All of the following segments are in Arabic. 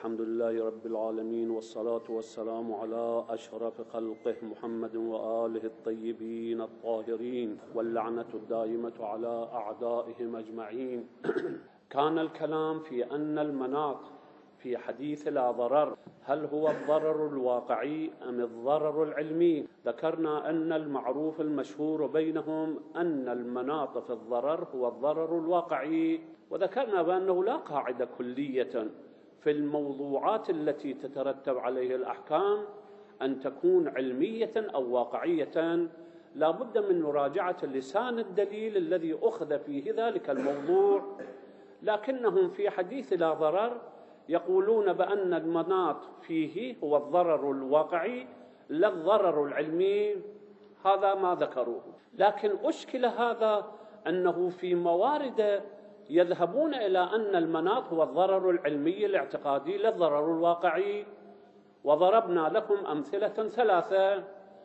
الحمد لله رب العالمين، والصلاة والسلام على أشرف خلقه محمد وآله الطيبين الطاهرين، واللعنة الدائمة على أعدائهم أجمعين. كان الكلام في أن المناط في حديث لا ضرر هل هو الضرر الواقعي أم الضرر العلمي؟ ذكرنا أن المعروف المشهور بينهم أن المناط في الضرر هو الضرر الواقعي، وذكرنا بأنه لا قاعدة كلية في الموضوعات التي تترتب عليه الأحكام أن تكون علمية أو واقعية، لا بد من مراجعة لسان الدليل الذي أخذ فيه ذلك الموضوع. لكنهم في حديث لا ضرر يقولون بأن المناط فيه هو الضرر الواقعي لا الضرر العلمي، هذا ما ذكروه. لكن أشكل هذا أنه في موارد يذهبون إلى أن المناط هو الضرر العلمي الاعتقادي لا الضرر الواقعي، وضربنا لكم أمثلة ثلاثة.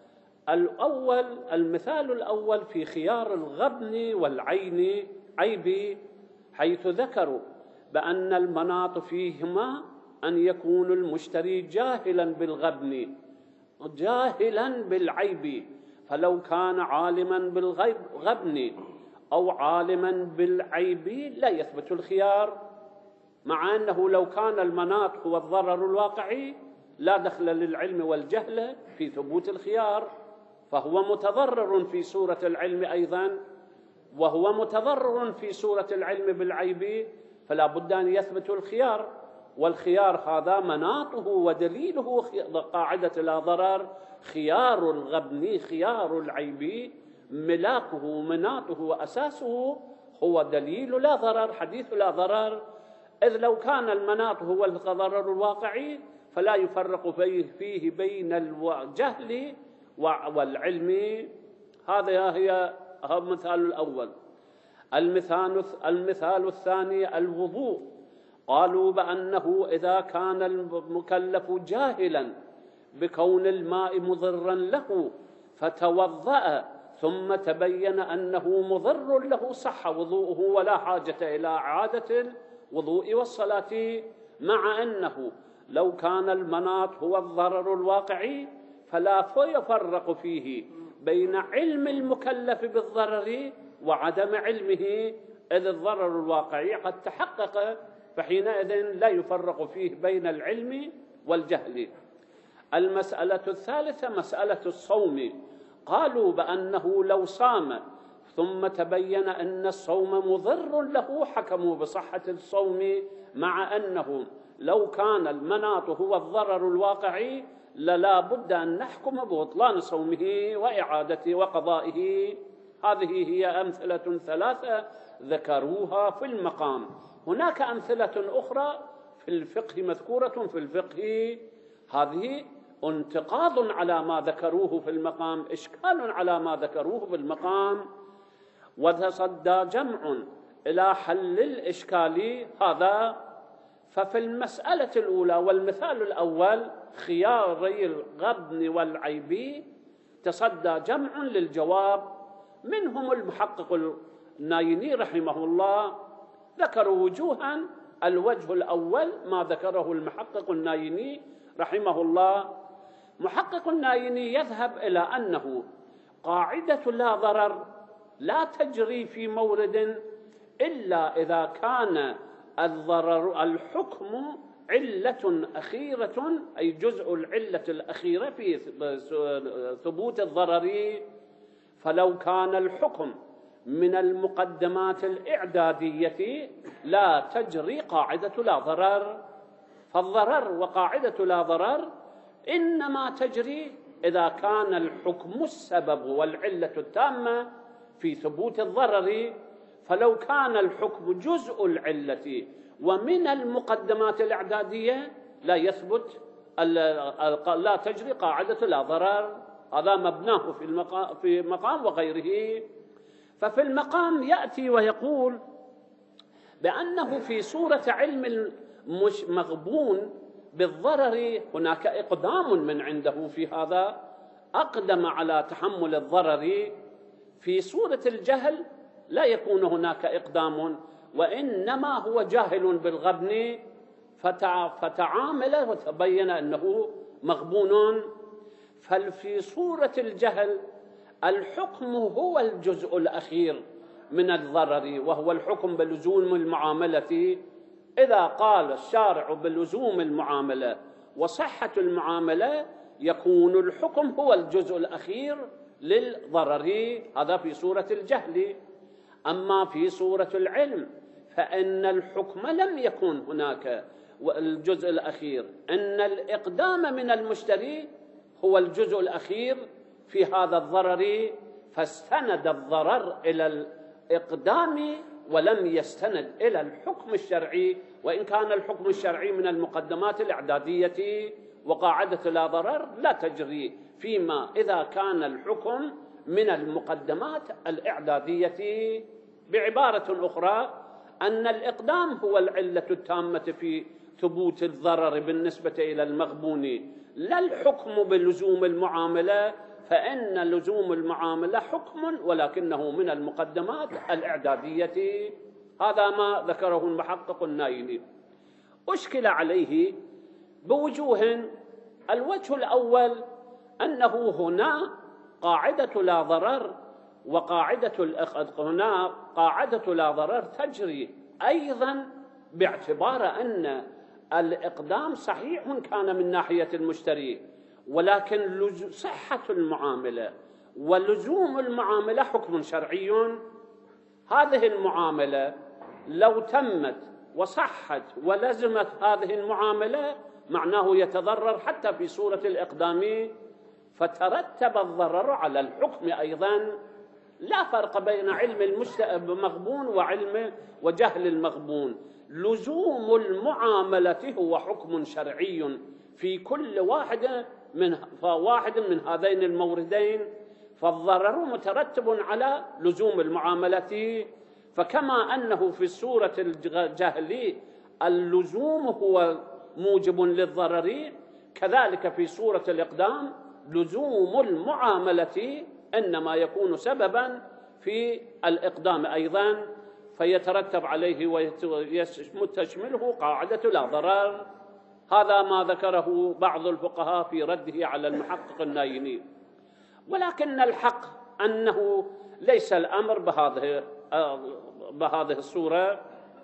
المثال الأول في خيار الغبن والعين عيب، حيث ذكروا بأن المناط فيهما أن يكون المشتري جاهلا بالغبن جاهلا بالعيب، فلو كان عالما بالغبن أو عالما بالعيب لا يثبت الخيار، مع أنه لو كان المناط هو الضرر الواقعي لا دخل للعلم والجهل في ثبوت الخيار، فهو متضرر في صورة العلم أيضا، وهو متضرر في صورة العلم بالعيب، فلا بد أن يثبت الخيار. والخيار هذا مناطه ودليله قاعدة لا ضرر خيار الغبن خيار العيب، ملاكه مناطه وأساسه هو دليل لا ضرر حديث لا ضرر، إذ لو كان المناط هو الضرر الواقعي فلا يفرق فيه بين الجهل والعلم. هذا هي المثال الأول. المثال الثاني الوضوء، قالوا بأنه إذا كان المكلف جاهلا بكون الماء مضرا له فتوضأ ثم تبين أنه مضر له صح وضوءه ولا حاجة إلى إعادة الوضوء والصلاة، مع أنه لو كان المناط هو الضرر الواقعي فلا يفرق فيه بين علم المكلف بالضرر وعدم علمه، إذ الضرر الواقعي قد تحقق، فحينئذ لا يفرق فيه بين العلم والجهل. المسألة الثالثة مسألة الصوم، قالوا بأنه لو صام ثم تبين أن الصوم مضر له حكموا بصحة الصوم، مع أنه لو كان المناط هو الضرر الواقعي لا بد أن نحكم ببطلان صومه وإعادته وقضائه. هذه هي أمثلة ثلاثة ذكروها في المقام. هناك أمثلة أخرى في الفقه مذكورة في الفقه، هذه انتقاض على ما ذكروه في المقام، إشكال على ما ذكروه في المقام، وتصدى جمع إلى حل الإشكال هذا. ففي المسألة الأولى والمثال الأول خياري الغبن والعيب تصدى جمع للجواب، منهم المحقق النايني رحمه الله، ذكروا وجوها. الوجه الأول ما ذكره المحقق النايني رحمه الله، محقق النايني يذهب إلى أنه قاعدة لا ضرر لا تجري في مورد إلا إذا كان الضرر الحكم علة أخيرة، أي جزء العلة الأخيرة في ثبوت الضرر، فلو كان الحكم من المقدمات الإعدادية لا تجري قاعدة لا ضرر، فالضرر وقاعدة لا ضرر إنما تجري إذا كان الحكم السبب والعلة التامة في ثبوت الضرر، فلو كان الحكم جزء العلة ومن المقدمات الإعدادية لا يثبت لا تجري قاعدة لا ضرر. هذا مبناه في مقام وغيره. ففي المقام يأتي ويقول بأنه في صورة علم المغبون بالضرر هناك إقدام من عنده، في هذا أقدم على تحمل الضرر. في صورة الجهل لا يكون هناك إقدام، وإنما هو جاهل بالغبن فتعامل وتبين أنه مغبون. ففي صورة الجهل الحكم هو الجزء الأخير من الضرر، وهو الحكم بلزوم المعاملة. إذا قال الشارع بلزوم المعاملة وصحة المعاملة يكون الحكم هو الجزء الأخير للضرر. هذا في صورة الجهل. أما في صورة العلم فإن الحكم لم يكن هناك الجزء الأخير، إن الإقدام من المشتري هو الجزء الأخير في هذا الضرر، فاستند الضرر إلى الإقدام ولم يستند إلى الحكم الشرعي، وإن كان الحكم الشرعي من المقدمات الإعدادية، وقاعدة لا ضرر لا تجري فيما إذا كان الحكم من المقدمات الإعدادية. بعبارة أخرى أن الإقدام هو العلة التامة في ثبوت الضرر بالنسبة إلى المغبون، لا الحكم بلزوم المعاملة، فإن لزوم المعاملة حكم ولكنه من المقدمات الإعدادية. هذا ما ذكره المحقق النايلي. أشكل عليه بوجوه. الوجه الأول أنه هنا قاعدة لا ضرر هنا قاعدة لا ضرر تجري أيضا باعتبار أن الإقدام صحيح كان من ناحية المشتري، ولكن صحة المعاملة ولزوم المعاملة حكم شرعي. هذه المعاملة لو تمت وصحت ولزمت هذه المعاملة معناه يتضرر حتى في صورة الإقدام، فترتب الضرر على الحكم أيضا. لا فرق بين علم المغبون وجهل المغبون. لزوم المعاملة هو حكم شرعي في كل واحد من هذين الموردين، فالضرر مترتب على لزوم المعاملة. فكما أنه في الصورة الجهل اللزوم هو موجب للضرر، كذلك في صورة الإقدام لزوم المعاملة إنما يكون سببا في الإقدام أيضا، فيترتب عليه وتشمله قاعدة لا ضرر. هذا ما ذكره بعض الفقهاء في رده على المحقق النايمي. ولكن الحق أنه ليس الأمر بهذه الصورة،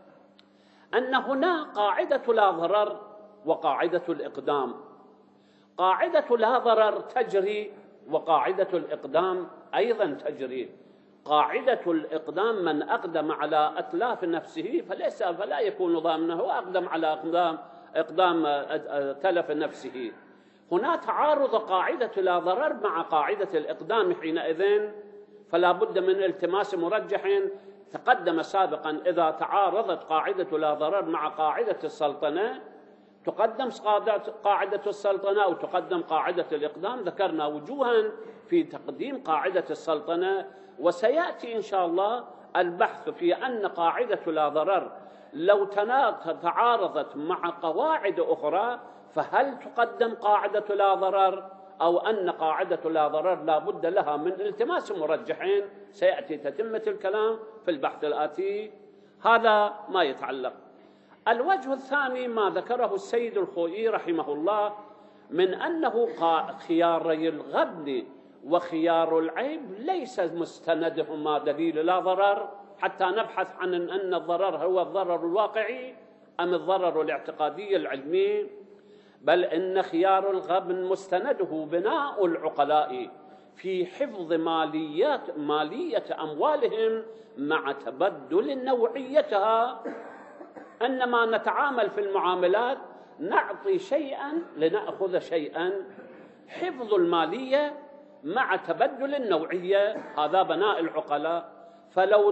أن هنا قاعدة لا ضرر وقاعدة الإقدام. قاعدة لا ضرر تجري وقاعدة الإقدام أيضا تجري. قاعدة الإقدام من أقدم على أتلاف نفسه فلا يكون ضامنه، وأقدم على إقدام تلف نفسه. هنا تعارض قاعدة لا ضرر مع قاعدة الإقدام حينئذ، فلا بد من التماس مرجح. تقدم سابقا إذا تعارضت قاعدة لا ضرر مع قاعدة السلطنة تقدم قاعدة السلطنة أو تقدم قاعدة الإقدام. ذكرنا وجوها في تقديم قاعدة السلطنة، وسيأتي إن شاء الله البحث في أن قاعدة لا ضرر لو تعارضت مع قواعد أخرى فهل تقدم قاعدة لا ضرر، أو أن قاعدة لا ضرر لا بد لها من التماس مرجحين. سيأتي تتمة الكلام في البحث الآتي. هذا ما يتعلق. الوجه الثاني ما ذكره السيد الخوئي رحمه الله من أنه خياري الغبن وخيار العيب ليس مستندهما دليل لا ضرر، حتى نبحث عن أن الضرر هو الضرر الواقعي أم الضرر الاعتقادي العلمي. بل إن خيار الغبن مستنده بناء العقلاء في حفظ مالية أموالهم مع تبدل نوعيتها. إنما نتعامل في المعاملات نعطي شيئا لنأخذ شيئا. حفظ المالية مع تبدل النوعية هذا بناء العقلاء. فلو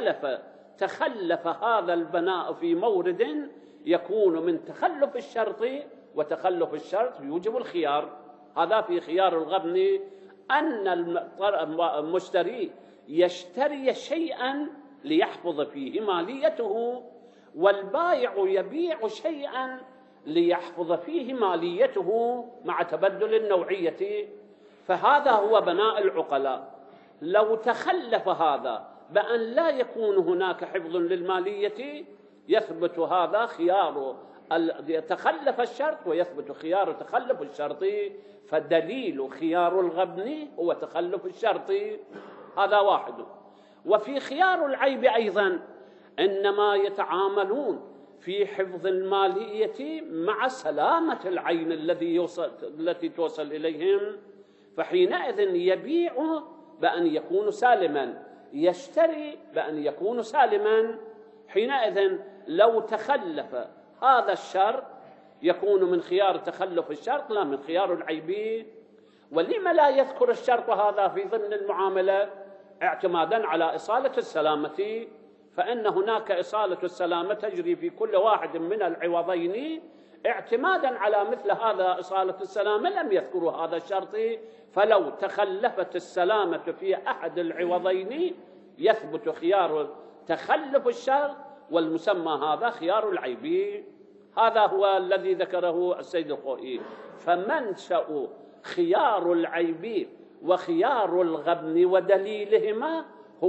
تخلف هذا البناء في مورد يكون من تخلف الشرط، وتخلف الشرط يوجب الخيار. هذا في خيار الغبن، أن المشتري يشتري شيئا ليحفظ فيه ماليته، والبائع يبيع شيئا ليحفظ فيه ماليته مع تبدل النوعية. فهذا هو بناء العقلاء. لو تخلف هذا بأن لا يكون هناك حفظ للمالية يثبت هذا خيار يتخلف الشرط ويثبت خيار تخلف الشرط، فدليل خيار الغبن هو تخلف الشرط. هذا واحد. وفي خيار العيب أيضا إنما يتعاملون في حفظ المالية مع سلامة العين التي توصل إليهم، فحينئذ يبيع بأن يكون سالما، يشتري بأن يكون سالما. حينئذ لو تخلف هذا الشرط يكون من خيار تخلف الشرط لا من خيار العيب. ولما لا يذكر الشرط هذا في ضمن المعاملة؟ اعتمادا على إصالة السلامة، فإن هناك إصالة السلامة تجري في كل واحد من العوضين. اعتمادا على مثل هذا إصالة السلامة لم يذكروا هذا الشرط، فلو تخلفت السلامة في أحد العوضين يثبت خيار تخلف الشرط، والمسمى هذا خيار العيب. هذا هو الذي ذكره السيد الخوئي. فمنشأ خيار العيب وخيار الغبن ودليلهما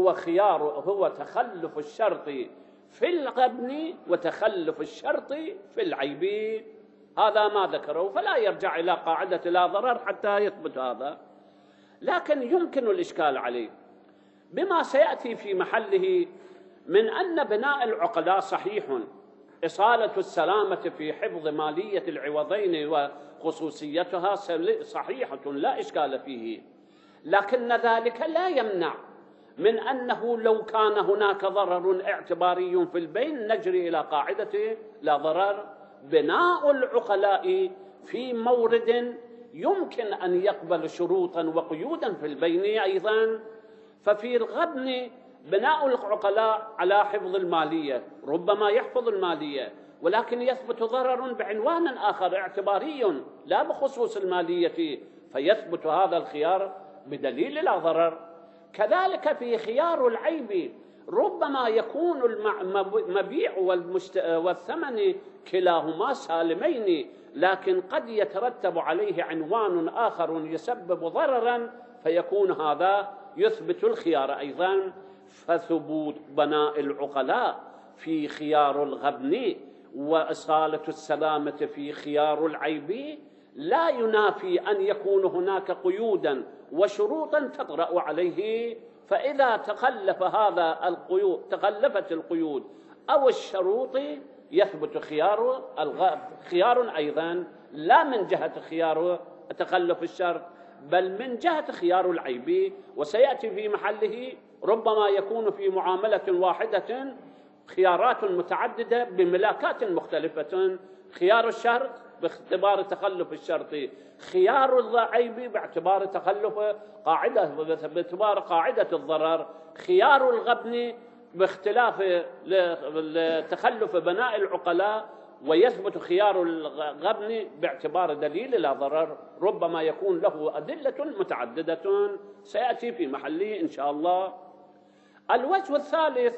هو تخلف الشرط في الغبن وتخلف الشرط في العيب. هذا ما ذكره، فلا يرجع إلى قاعدة لا ضرر حتى يثبت هذا. لكن يمكن الإشكال عليه بما سيأتي في محله من أن بناء العقلاء صحيح، إصالة السلامة في حفظ مالية العوضين وخصوصيتها صحيحة لا إشكال فيه، لكن ذلك لا يمنع من أنه لو كان هناك ضرر اعتباري في البين نجري إلى قاعدة لا ضرر. بناء العقلاء في مورد يمكن أن يقبل شروطا وقيودا في البين أيضا. ففي الغبن بناء العقلاء على حفظ المالية، ربما يحفظ المالية ولكن يثبت ضرر بعنوان آخر اعتباري لا بخصوص المالية، فيثبت هذا الخيار بدليل لا ضرر. كذلك في خيار العيب ربما يكون المبيع والثمن كلاهما سالمين، لكن قد يترتب عليه عنوان آخر يسبب ضررا فيكون هذا يثبت الخيار أيضا. فثبوت بناء العقلاء في خيار الغبن وإصالة السلامة في خيار العيب لا ينافي أن يكون هناك قيودا وشروطا تطرأ عليه. فإذا تخلفت القيود أو الشروط يثبت خيار أيضا، لا من جهة خيار تخلف الشرط بل من جهة خيار العيب. وسيأتي في محله ربما يكون في معاملة واحدة خيارات متعددة بملاكات مختلفة: خيار الشرط باعتبار تخلف الشرط، خيار العيب باعتبار باعتبار قاعدة الضرر، خيار الغبن باختلاف تخلف بناء العقلاء، ويثبت خيار الغبن باعتبار دليل لا ضرر ربما يكون له أدلة متعددة سيأتي في محله إن شاء الله. الوجه الثالث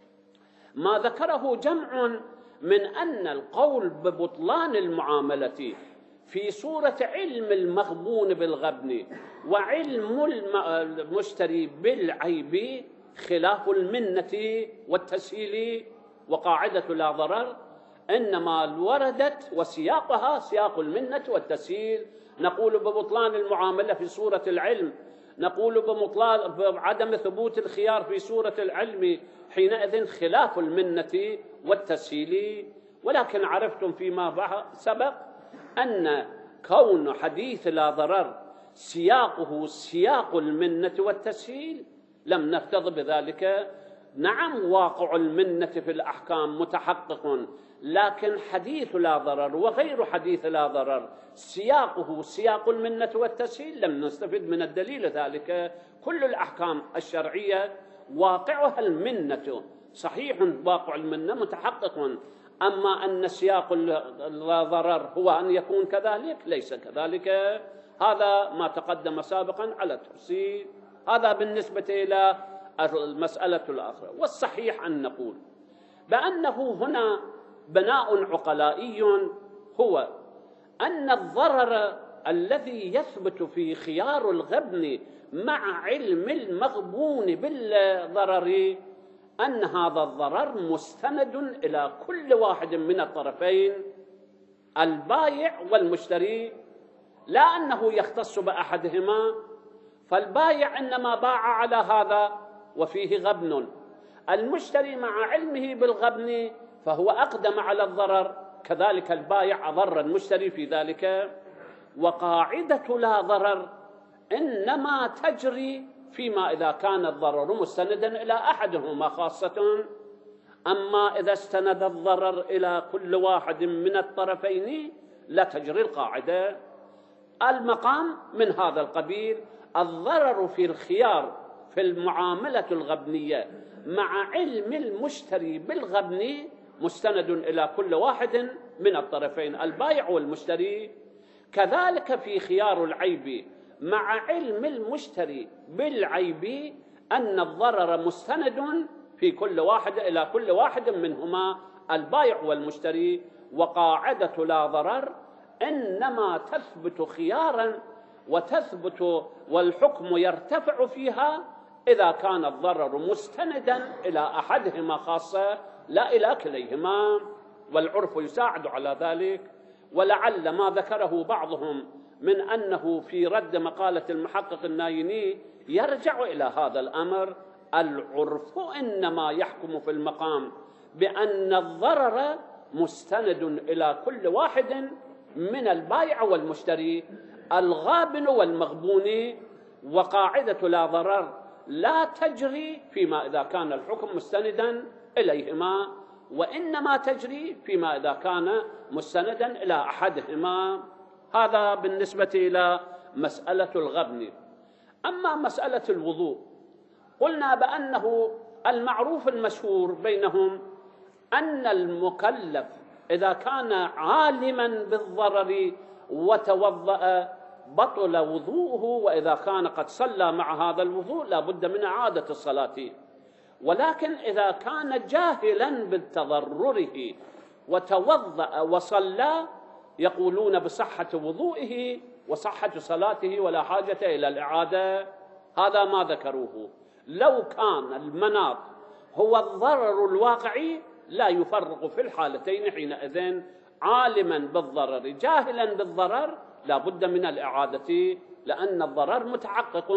ما ذكره جمع من أن القول ببطلان المعاملة في صورة علم المغبون بالغبن وعلم المشتري بالعيب خلاف المنة والتسهيل وقاعدة لا ضرر، إنما وردت وسياقها سياق المنة والتسهيل. نقول ببطلان المعاملة في صورة العلم، نقول بعدم ثبوت الخيار في صورة العلم، حينئذ خلاف المنة والتسهيل. ولكن عرفتم فيما سبق أن كون حديث لا ضرر سياقه سياق المنة والتسهيل لم نفتض بذلك. نعم واقع المنة في الأحكام متحقق، لكن حديث لا ضرر وغير حديث لا ضرر سياقه سياق المنة والتسهيل لم نستفد من الدليل ذلك. كل الأحكام الشرعية واقعها المنة، صحيح واقع المنة متحقق، أما أن سياق لا ضرر هو أن يكون كذلك ليس كذلك. هذا ما تقدم سابقا على التفصيل. هذا بالنسبة إلى المسألة الآخرى. والصحيح أن نقول بأنه هنا بناء عقلائي هو أن الضرر الذي يثبت في خيار الغبن مع علم المغبون بالضرر أن هذا الضرر مستند إلى كل واحد من الطرفين البايع والمشتري، لا أنه يختص بأحدهما، فالبايع إنما باع على هذا وفيه غبن، المشتري مع علمه بالغبن فهو أقدم على الضرر، كذلك البايع أضر المشتري في ذلك. وقاعدة لا ضرر إنما تجري فيما إذا كان الضرر مستندا إلى أحدهما خاصة، أما إذا استند الضرر إلى كل واحد من الطرفين لا تجري القاعدة. المقام من هذا القبيل، الضرر في الخيار في المعاملة الغبنية مع علم المشتري بالغبن مستند إلى كل واحد من الطرفين البائع والمشتري. كذلك في خيار العيب مع علم المشتري بالعيب أن الضرر مستند في كل واحد إلى كل واحد منهما البائع والمشتري. وقاعدة لا ضرر إنما تثبت خيارا وتثبت والحكم يرتفع فيها إذا كان الضرر مستندا إلى أحدهما خاصة لا إلى كليهما، والعرف يساعد على ذلك. ولعل ما ذكره بعضهم من أنه في رد مقالة المحقق النايني يرجع إلى هذا الأمر. العرف إنما يحكم في المقام بأن الضرر مستند إلى كل واحد من البائع والمشتري الغابن والمغبون. وقاعدة لا ضرر لا تجري فيما إذا كان الحكم مستندا إليهما، وإنما تجري فيما إذا كان مستندا إلى أحدهما. هذا بالنسبة إلى مسألة الغبن. أما مسألة الوضوء، قلنا بأنه المعروف المشهور بينهم أن المكلف إذا كان عالما بالضرر وتوضأ بطل وضوءه، وإذا كان قد صلى مع هذا الوضوء لا بد من إعادة الصلاة. ولكن إذا كان جاهلا بتضرره وتوضأ وصلى يقولون بصحة وضوئه وصحة صلاته ولا حاجة إلى الإعادة. هذا ما ذكروه. لو كان المناط هو الضرر الواقعي لا يفرق في الحالتين حينئذ، عالما بالضرر جاهلا بالضرر لا بد من الإعادة لأن الضرر متحقق.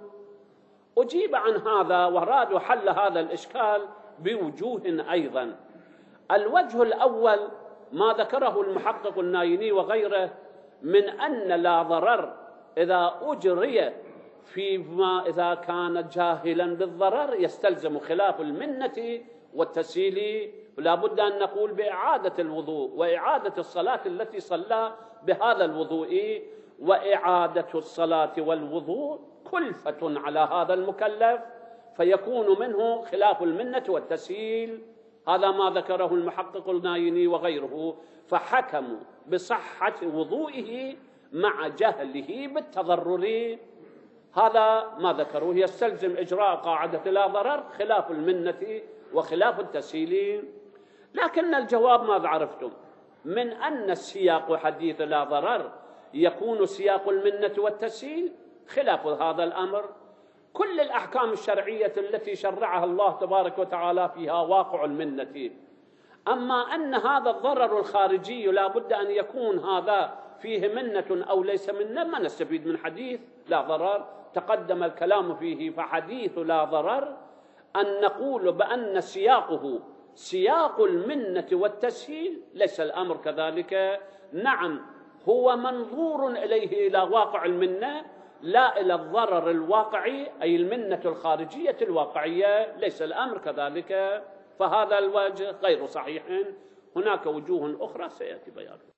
أجيب عن هذا وأراد حل هذا الإشكال بوجوه أيضا. الوجه الأول ما ذكره المحقق النايني وغيره من أن لا ضرر إذا أجري فيما إذا كان جاهلا بالضرر يستلزم خلاف المنة والتسهيل، ولا بد أن نقول بإعادة الوضوء وإعادة الصلاة التي صلى بهذا الوضوء. وإعادة الصلاة والوضوء كلفة على هذا المكلف فيكون منه خلاف المنة والتسهيل. هذا ما ذكره المحقق النايني وغيره، فحكموا بصحة وضوئه مع جهله بالتضرر. هذا ما ذكروه يستلزم إجراء قاعدة لا ضرر خلاف المنة وخلاف التسهيل. لكن الجواب ماذا عرفتم؟ من أن السياق حديث لا ضرر يكون سياق المنة والتسهيل خلاف هذا الأمر. كل الأحكام الشرعية التي شرعها الله تبارك وتعالى فيها واقع المنة. أما أن هذا الضرر الخارجي لا بد أن يكون هذا فيه منة أو ليس منة، ما نستفيد من حديث لا ضرر تقدم الكلام فيه. فحديث لا ضرر أن نقول بأن سياقه سياق المنة والتسهيل، ليس الأمر كذلك. نعم هو منظور إليه إلى واقع المنة لا إلى الضرر الواقعي أي المنة الخارجية الواقعية، ليس الأمر كذلك. فهذا الوجه غير صحيح. هناك وجوه أخرى سيأتي بيانها.